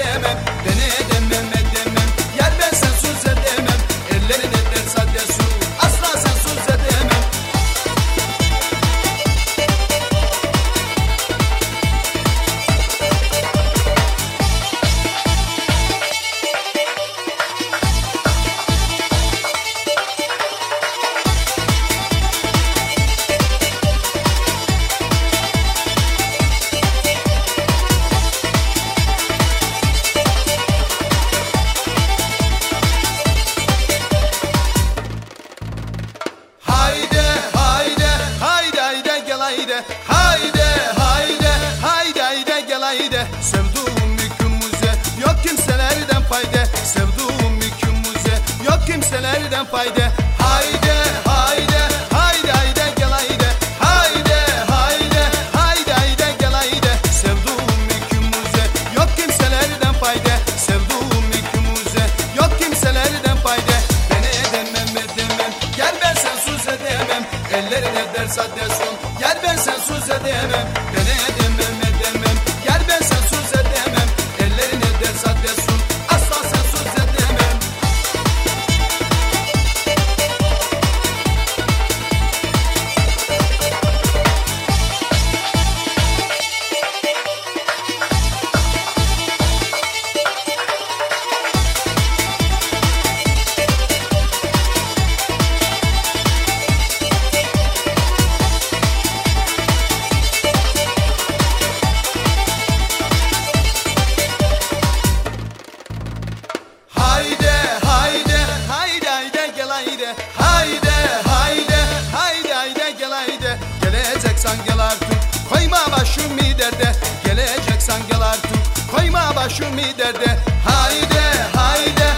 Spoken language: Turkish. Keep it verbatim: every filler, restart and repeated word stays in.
edemem. Beni edemem edemem. Yer ben sensiz edemem. Ellerin eder sade su. Asla sensiz edemem. Haydi haydi haydi haydi gel haydi. Haydi haydi haydi haydi gel haydi. Sevduğum yükümüze yok kimselerden fayda. Sevduğum yükümüze yok kimselerden fayda. Haydi haydi haydi haydi gel haydi. Haydi haydi haydi haydi gel haydi. Sevduğum yükümüze yok kimselerden fayda. Sevduğum yükümüze yok kimselerden fayda. Beni edemem edemem. Gel ben sensiz edemem. Ellerin eder sade son. Gel ben sensiz edemem. Beni edemem edemem. Gel ben sensiz edemem. Ellerin eder sade son. Asla sensiz edemem. Haydi haydi haydi haydi gel haydi. Haydi haydi haydi haydi gel haydi. Geleceksen gel artık. Koyma başımı derde. Geleceksen gel artık. Koyma başımı derde. Haydi haydi